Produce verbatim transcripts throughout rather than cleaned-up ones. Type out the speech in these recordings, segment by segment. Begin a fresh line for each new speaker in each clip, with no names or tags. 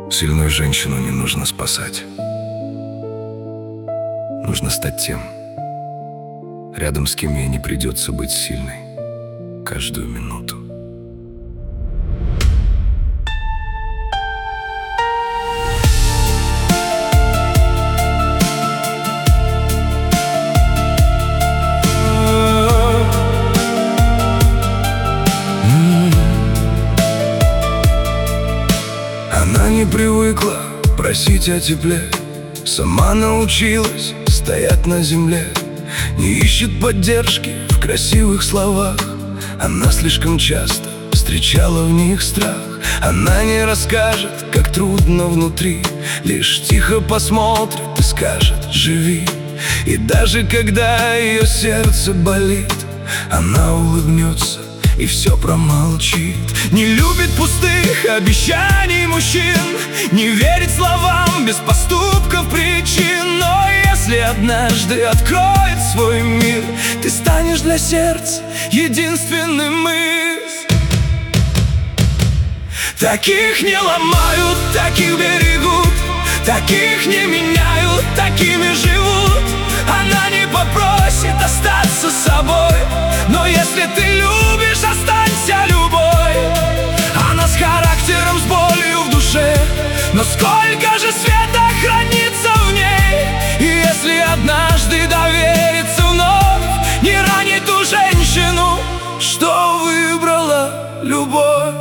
Сильную женщину не нужно спасать. Нужно стать тем, рядом с кем ей не придется быть сильной каждую минуту. Она не привыкла просить о тепле, сама научилась стоять на земле. Не ищет поддержки в красивых словах, она слишком часто встречала в них страх. Она не расскажет, как трудно внутри, лишь тихо посмотрит и скажет: живи. И даже когда ее сердце болит, она улыбнется и все промолчит. Не любит пустых обещаний мужчин, не верит словам без поступков причин. Но если однажды откроет свой мир, ты станешь для сердца единственным из. Таких не ломают, таких берегут, таких не меняют, такими живут. Она не попросит остаться собой, но если ты любишь, останься любой. Она с характером, с болью в душе, но сколько же света хранится в ней. И если однажды довериться вновь, не ранит ту женщину, что выбрала любовь.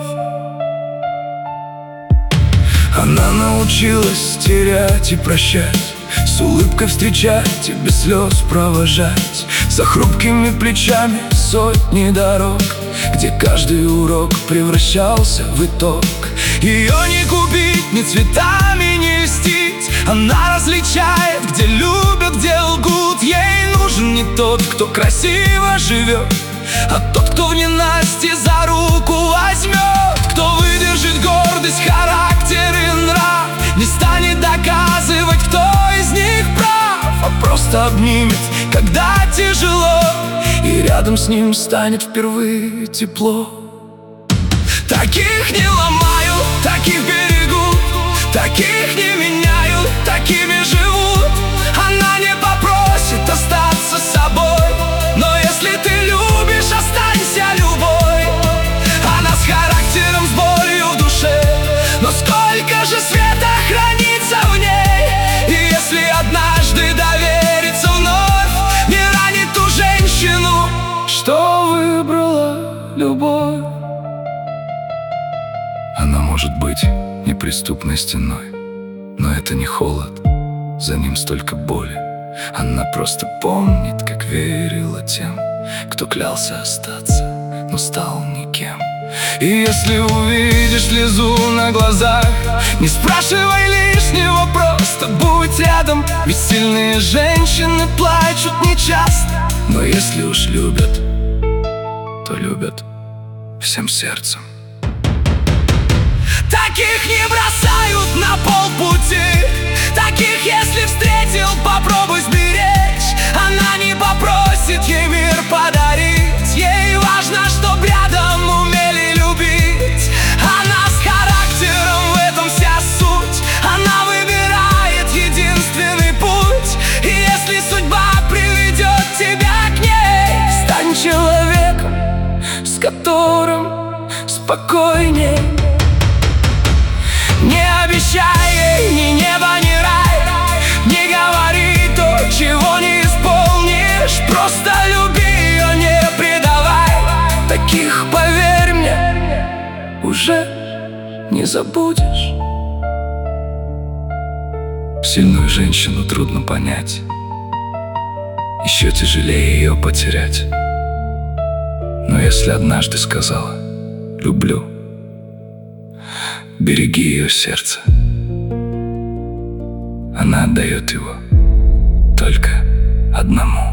Она научилась терять и прощать, с улыбкой встречать и без слез провожать. За хрупкими плечами сотни дорог, где каждый урок превращался в итог. Ее не купить, ни цветами не льстить, она различает, где любят, где лгут. Ей нужен не тот, кто красиво живет, а тот, кто в ненастье за руку возьмет. Кто выдержит гордость, характер и нрав, не станет доказывать, кто из них прав, а просто обнимет, когда тяжело, и рядом с ним станет впервые тепло. Таких не ломают, таких берегут, таких не меняют, такими живут. Она не попросит остаться собой, но если ты любишь, останься любой. Она с характером, с болью в душе, но сколько же света хранится в ней. И если однажды довериться вновь, не ранит ту женщину, что выбрала любовь. Она может быть неприступной стеной, но это не холод, за ним столько боли. Она просто помнит, как верила тем, кто клялся остаться, но стал никем. И если увидишь слезу на глазах, не спрашивай лишнего, просто будь рядом. Ведь сильные женщины плачут нечасто, но если уж любят, то любят всем сердцем. Таких не бросают на полпути, таких, если встретил, попробуй сберечь. Она не попросит ей мир подарить, ей важно, чтоб рядом умели любить. Она с характером, в этом вся суть, она выбирает единственный путь. И если судьба приведет тебя к ней, стань человеком, с которым спокойней. Не обещай ей ни неба, ни рай, не говори то, чего не исполнишь. Просто люби ее, не предавай. Таких, поверь мне, уже не забудешь. Сильную женщину трудно понять, еще тяжелее ее потерять. Но если однажды сказала «люблю», береги ее сердце. Она отдает его только одному.